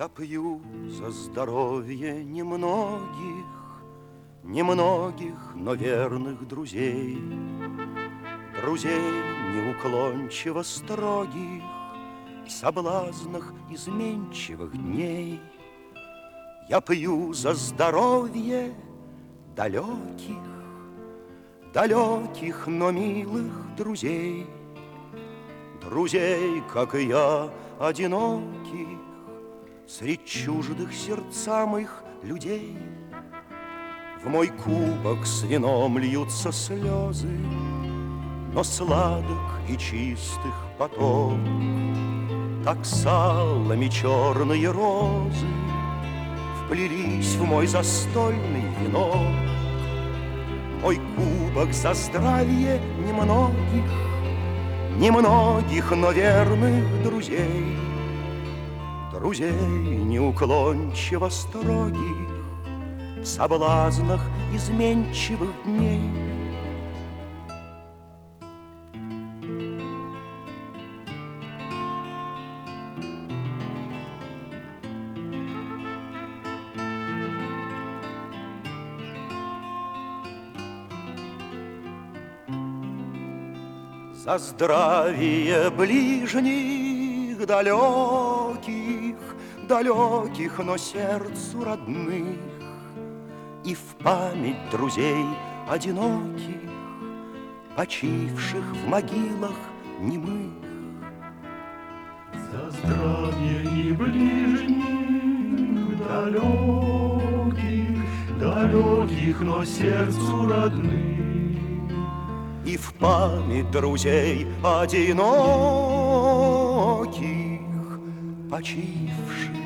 Я пью за здоровье немногих, но верных друзей, друзей неуклончиво строгих, в соблазнах изменчивых дней. Я пью за здоровье далеких, но милых друзей, друзей, как и я, одиноких, средь чуждых сердцам их людей. В мой кубок с вином льются слезы, но сладок и чистых поток. Так салами черные розы вплелись в мой застольный венок. Мой кубок за здравие немногих, но верных друзей, друзей неуклончиво строгих, в соблазнах изменчивых дней. За здравие ближних далеких, но сердцу родных, и в память друзей одиноких, почивших в могилах немых. За здравие и ближних далеких, но сердцу родных, и в память друзей одиноких, почивших